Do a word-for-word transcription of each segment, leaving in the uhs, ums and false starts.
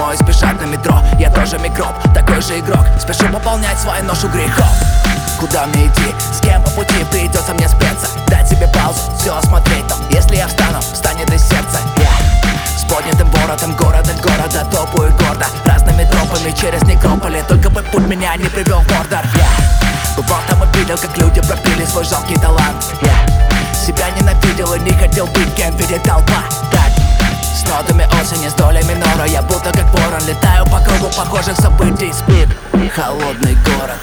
но избежать на метро. Я тоже микроб, такой же игрок, спешу пополнять свою ношу грехов. Куда мне идти, с кем по пути, придется мне спеться. Дать себе паузу, все осмотреть, но если я встану, встанет из сердца. yeah. С поднятым воротом, город от города, топаю гордо, разными тропами через некрополи, только бы путь меня не привел в Мордор. yeah. Бывал там и видел, как люди пропили свой жалкий талант. yeah. Себя ненавидел и не хотел быть кем, видит толпа. Так, с нотами осени, с долями нора, я будто как ворон летаю по кругу похожих событий. Спит холодный город.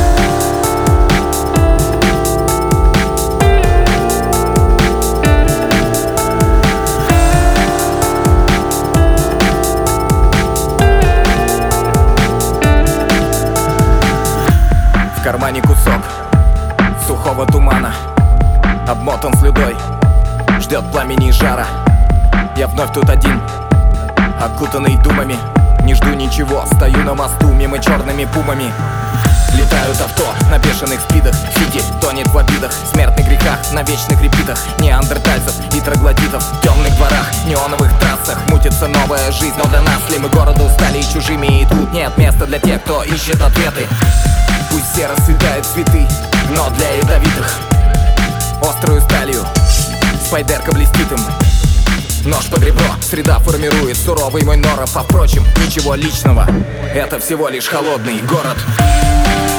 В кармане кусок сухого тумана, обмотан слюдой, ждет пламени и жара. Я вновь тут один, окутанный думами. Не жду ничего, стою на мосту мимо черными пумами. Летают авто на бешеных спидах, Фиди тонет в обидах, смертных грехах, на вечных репитах неандертальцев и троглодитов. В темных дворах, неоновых трассах мутится новая жизнь. Но для нас ли мы города устали и чужими, и тут нет места для тех, кто ищет ответы. Пусть все расцветают цветы, но для ядовитых. Острую сталью спайдерка блестит им. Нож под ребро, среда формирует суровый мой норов. А впрочем, ничего личного, это всего лишь холодный город.